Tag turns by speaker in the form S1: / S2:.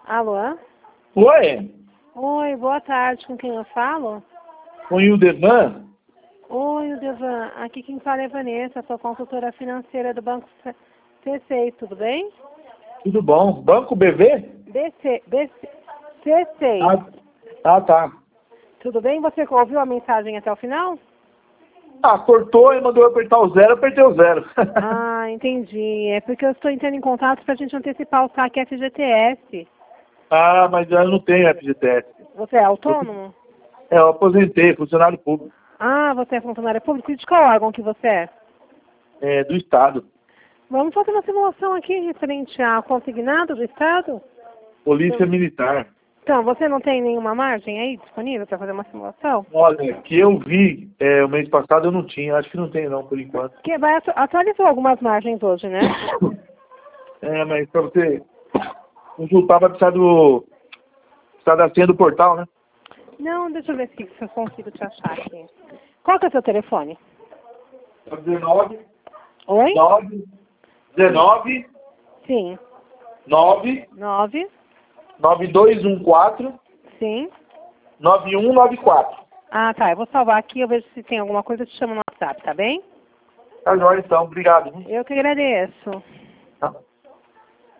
S1: Alô?
S2: Oi,
S1: Oi, boa tarde. Com quem eu falo?
S2: com o Ildevan?
S1: Oi, Devan. Aqui quem fala é a Vanessa, sou consultora financeira do Banco C6, tudo bem?
S2: Tudo bom? Banco BV?
S1: C6.
S2: Tá.
S1: Tudo bem? Você ouviu a mensagem até o final?
S2: Cortou e mandou eu apertar o zero, eu apertei o zero.
S1: Ah, entendi. É porque eu estou entrando em contato para a gente antecipar o saque FGTS.
S2: Mas eu não tenho FGTS.
S1: Você é autônomo?
S2: Eu aposentei, funcionário público.
S1: Ah, você é funcionário público? E de qual órgão que você é?
S2: Do Estado.
S1: Vamos fazer uma simulação aqui referente ao consignado do Estado?
S2: Polícia Militar.
S1: Então, você não tem nenhuma margem aí disponível para fazer uma simulação?
S2: Olha, que eu vi o mês passado eu não tinha. Acho que não tem não, por enquanto.
S1: Porque atualizou algumas margens hoje, né?
S2: Mas pra você consultar vai precisar da senha do portal, né?
S1: Não, deixa eu ver se eu consigo te achar aqui. Qual que é o seu telefone?
S2: 19,
S1: Oi?
S2: 19,
S1: Sim.
S2: 9,
S1: 9.
S2: 9214,
S1: Sim.
S2: 9194.
S1: Ah, tá. Eu vou salvar aqui, eu vejo se tem alguma coisa, eu te chamo no WhatsApp, tá bem?
S2: Tá jóia então, obrigado.
S1: Eu que agradeço.
S2: Tá.